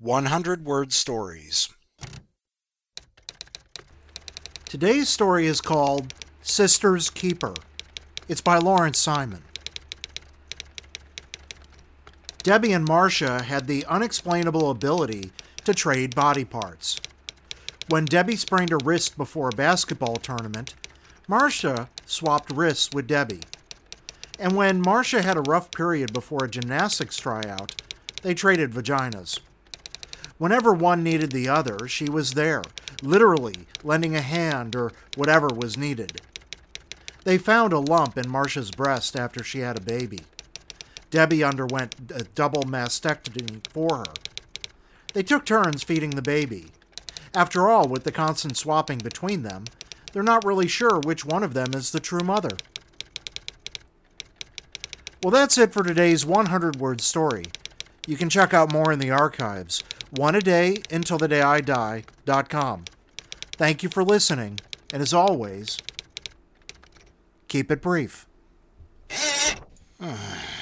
100-word stories. Today's story is called Sister's Keeper. It's by Lawrence Simon. Debbie and Marcia had the unexplainable ability to trade body parts. When Debbie sprained her wrist before a basketball tournament, Marcia swapped wrists with Debbie. And when Marcia had a rough period before a gymnastics tryout, they traded vaginas. Whenever one needed the other, she was there, literally lending a hand or whatever was needed. They found a lump in Marcia's breast after she had a baby. Debbie underwent a double mastectomy for her. They took turns feeding the baby. After all, with the constant swapping between them, they're not really sure which one of them is the true mother. Well, that's it for today's 100-word story. You can check out more in the archives, oneadayuntilthedayidie.com. Thank you for listening, and as always, keep it brief.